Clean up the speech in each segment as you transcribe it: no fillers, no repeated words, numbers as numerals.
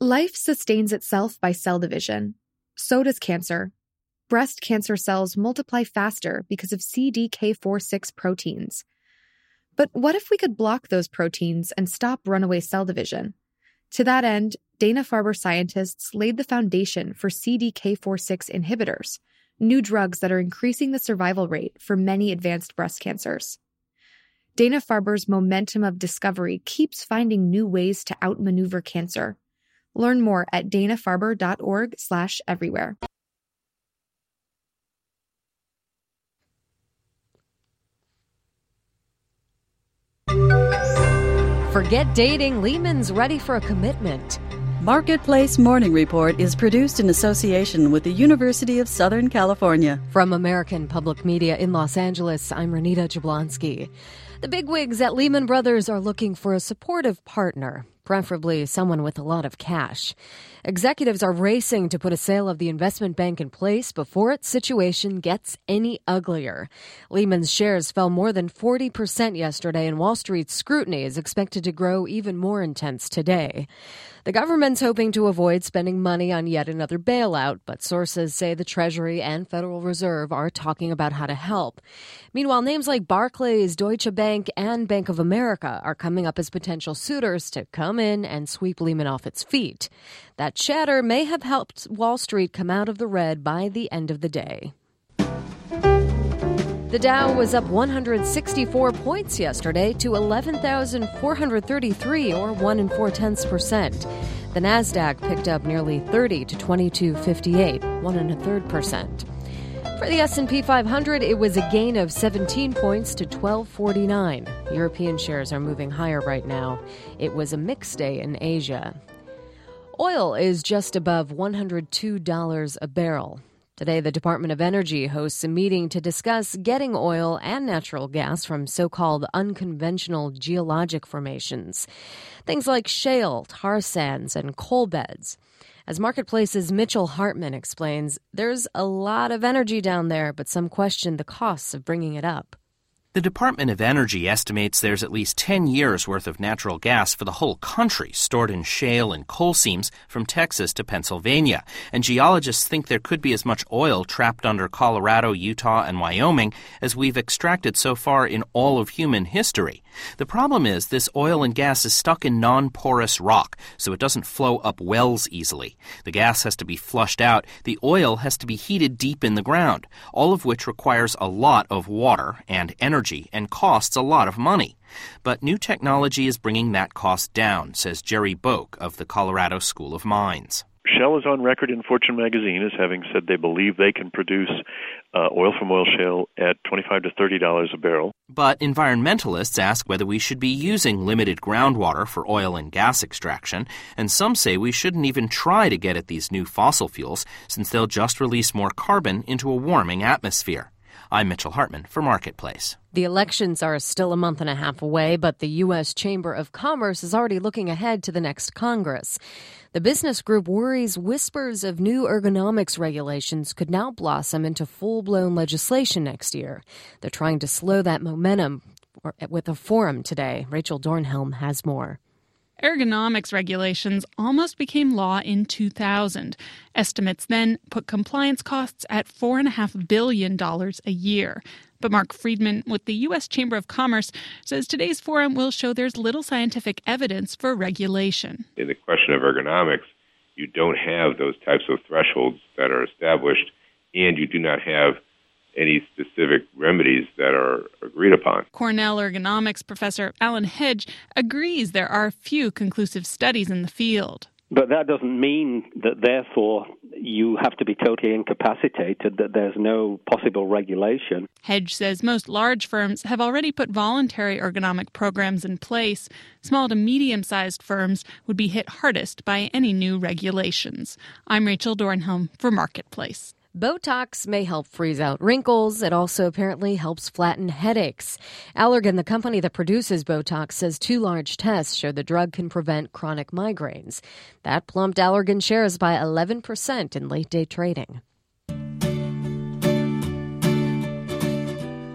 Life sustains itself by cell division. So does cancer. Breast cancer cells multiply faster because of CDK4/6 proteins. But what if we could block those proteins and stop runaway cell division? To that end, Dana-Farber scientists laid the foundation for CDK4/6 inhibitors, new drugs that are increasing the survival rate for many advanced breast cancers. Dana-Farber's momentum of discovery keeps finding new ways to outmaneuver cancer. Learn more at danafarber.org/everywhere. Forget dating, Lehman's ready for a commitment. Marketplace Morning Report is produced in association with the University of Southern California. From American Public Media in Los Angeles, I'm Renita Jablonski. The bigwigs at Lehman Brothers are looking for a supportive partner, preferably someone with a lot of cash. Executives are racing to put a sale of the investment bank in place before its situation gets any uglier. Lehman's shares fell more than 40% yesterday, and Wall Street's scrutiny is expected to grow even more intense today. The government's hoping to avoid spending money on yet another bailout, but sources say the Treasury and Federal Reserve are talking about how to help. Meanwhile, names like Barclays, Deutsche Bank, and Bank of America are coming up as potential suitors to come in and sweep Lehman off its feet. That chatter may have helped Wall Street come out of the red by the end of the day. The Dow was up 164 points yesterday to 11,433, or 1 4/10%. The Nasdaq picked up nearly 30 to 2258, 1 1/3%. For the S&P 500, it was a gain of 17 points to 1249. European shares are moving higher right now. It was a mixed day in Asia. Oil is just above $102 a barrel. Today, the Department of Energy hosts a meeting to discuss getting oil and natural gas from so-called unconventional geologic formations. Things like shale, tar sands, and coal beds. As Marketplace's Mitchell Hartman explains, there's a lot of energy down there, but some question the costs of bringing it up. The Department of Energy estimates there's at least 10 years' worth of natural gas for the whole country stored in shale and coal seams from Texas to Pennsylvania. And geologists think there could be as much oil trapped under Colorado, Utah, and Wyoming as we've extracted so far in all of human history. The problem is this oil and gas is stuck in non-porous rock, so it doesn't flow up wells easily. The gas has to be flushed out. The oil has to be heated deep in the ground, all of which requires a lot of water and energy and costs a lot of money. But new technology is bringing that cost down, says Jerry Boak of the Colorado School of Mines. Shell is on record in Fortune magazine as having said they believe they can produce oil from oil shale at $25 to $30 a barrel. But environmentalists ask whether we should be using limited groundwater for oil and gas extraction, and some say we shouldn't even try to get at these new fossil fuels since they'll just release more carbon into a warming atmosphere. I'm Mitchell Hartman for Marketplace. The elections are still a month and a half away, but the U.S. Chamber of Commerce is already looking ahead to the next Congress. The business group worries whispers of new ergonomics regulations could now blossom into full-blown legislation next year. They're trying to slow that momentum with a forum today. Rachel Dornhelm has more. Ergonomics regulations almost became law in 2000. Estimates then put compliance costs at $4.5 billion a year. But Mark Friedman with the U.S. Chamber of Commerce says today's forum will show there's little scientific evidence for regulation. In the question of ergonomics, you don't have those types of thresholds that are established, and you do not have any specific remedies that are agreed upon. Cornell ergonomics professor Alan Hedge agrees there are few conclusive studies in the field. But that doesn't mean that, therefore, you have to be totally incapacitated, that there's no possible regulation. Hedge says most large firms have already put voluntary ergonomic programs in place. Small to medium-sized firms would be hit hardest by any new regulations. I'm Rachel Dornhelm for Marketplace. Botox may help freeze out wrinkles. It also apparently helps flatten headaches. Allergan, the company that produces Botox, says 2 large tests show the drug can prevent chronic migraines. That plumped Allergan shares by 11% in late-day trading.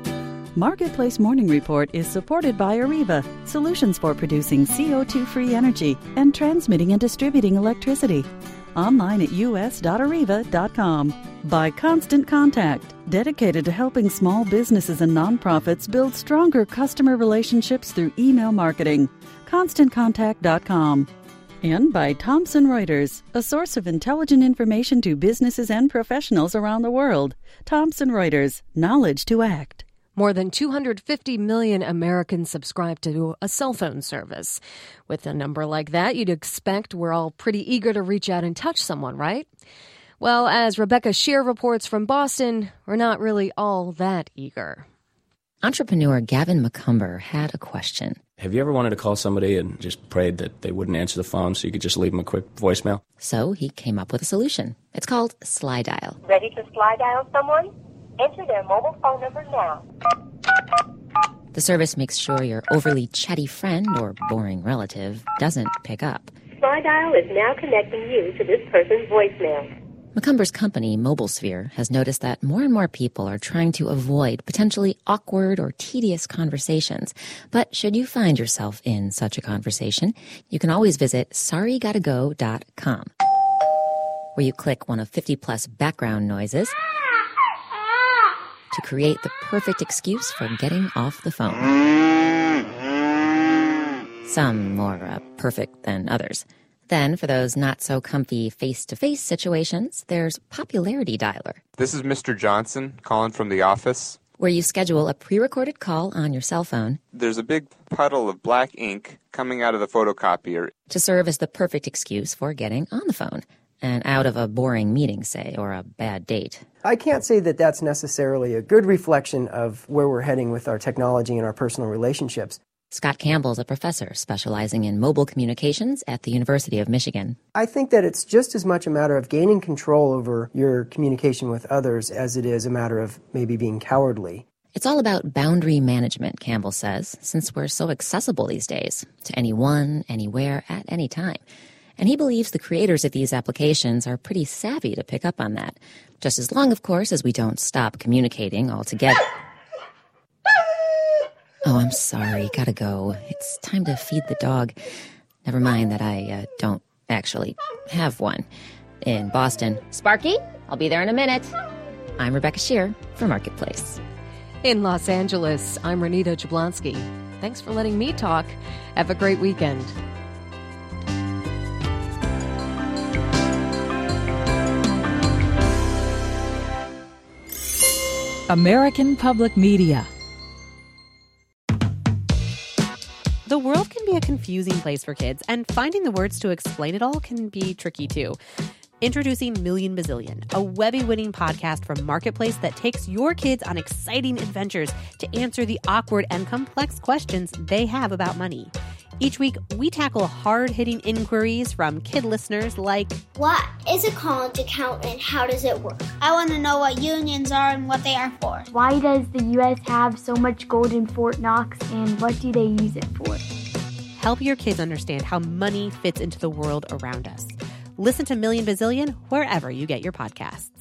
Marketplace Morning Report is supported by Areva, solutions for producing CO2-free energy and transmitting and distributing electricity. Online at us.areva.com. By Constant Contact, dedicated to helping small businesses and nonprofits build stronger customer relationships through email marketing. ConstantContact.com. And by Thomson Reuters, a source of intelligent information to businesses and professionals around the world. Thomson Reuters, knowledge to act. More than 250 million Americans subscribe to a cell phone service. With a number like that, you'd expect we're all pretty eager to reach out and touch someone, right? Well, as Rebecca Shear reports from Boston, we're not really all that eager. Entrepreneur Gavin McCumber had a question. Have you ever wanted to call somebody and just prayed that they wouldn't answer the phone so you could just leave them a quick voicemail? So he came up with a solution. It's called SlyDial. Ready to SlyDial someone? Enter their mobile phone number now. The service makes sure your overly chatty friend or boring relative doesn't pick up. SlyDial is now connecting you to this person's voicemail. McCumber's company, MobileSphere, has noticed that more and more people are trying to avoid potentially awkward or tedious conversations. But should you find yourself in such a conversation, you can always visit sorrygottago.com, where you click one of 50-plus background noises to create the perfect excuse for getting off the phone. Some more perfect than others. Then, for those not-so-comfy face-to-face situations, there's Popularity Dialer. This is Mr. Johnson calling from the office. Where you schedule a pre-recorded call on your cell phone. There's a big puddle of black ink coming out of the photocopier. To serve as the perfect excuse for getting on the phone. And out of a boring meeting, say, or a bad date. I can't say that that's necessarily a good reflection of where we're heading with our technology and our personal relationships. Scott Campbell's a professor specializing in mobile communications at the University of Michigan. I think that it's just as much a matter of gaining control over your communication with others as it is a matter of maybe being cowardly. It's all about boundary management, Campbell says, since we're so accessible these days to anyone, anywhere, at any time. And he believes the creators of these applications are pretty savvy to pick up on that, just as long, of course, as we don't stop communicating altogether. Oh, I'm sorry. Gotta go. It's time to feed the dog. Never mind that I don't actually have one. In Boston, Sparky, I'll be there in a minute. I'm Rebecca Shear for Marketplace. In Los Angeles, I'm Renita Jablonski. Thanks for letting me talk. Have a great weekend. American Public Media. The world can be a confusing place for kids, and finding the words to explain it all can be tricky too. Introducing Million Bazillion, a Webby-winning podcast from Marketplace that takes your kids on exciting adventures to answer the awkward and complex questions they have about money. Each week, we tackle hard-hitting inquiries from kid listeners like, what is a college account and how does it work? I want to know what unions are and what they are for. Why does the U.S. have so much gold in Fort Knox and what do they use it for? Help your kids understand how money fits into the world around us. Listen to Million Bazillion wherever you get your podcasts.